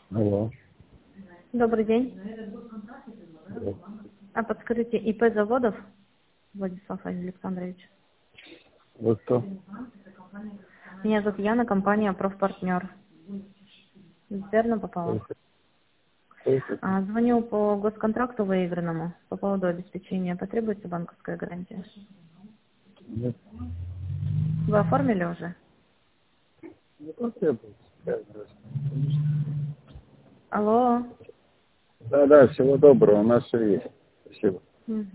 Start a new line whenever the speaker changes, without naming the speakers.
Алло.
Добрый день.
Да.
А подскажите, ИП Заводов Владислав Александрович?
Вы кто?
Меня зовут Яна, компания «Профпартнер». Верно попала? Звоню по госконтракту выигранному по поводу обеспечения. Потребуется банковская гарантия?
Нет.
Вы оформили уже?
Не потребуется.
Алло.
Да, всего доброго. У нас все есть. Спасибо.
Мгм.